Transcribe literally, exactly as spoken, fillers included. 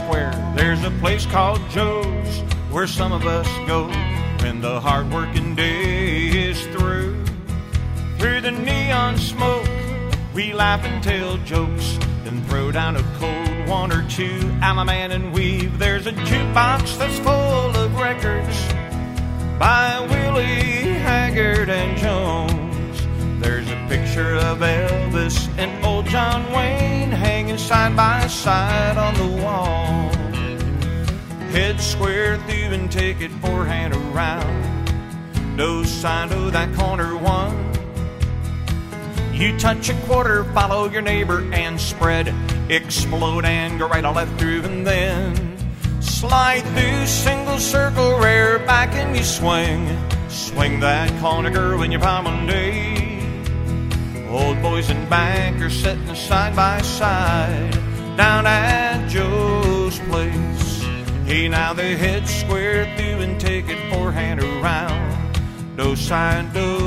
Square, there's a place called Joe's, where some of us go when the hard-working day is through. Through the neon smoke, we laugh and tell jokes, then throw down a cold one or two. I'm a man and weave. There's a jukebox that's full of records by Willie Haggard and Jones. There's a picture of Elvis and old John Wayne hanging side by side on the wall. Head square through and take it forehand around. Dos Sando, that corner one. You touch a quarter, follow your neighbor and spread. Explode and go right or left through, and then slide through single circle, rear back and you swing. Swing that corner, girl, in your Palmonday. Old boys and bankers sitting side by side down at Joe's place. Hey, now they head square through and take it forehand around. Dos Sando.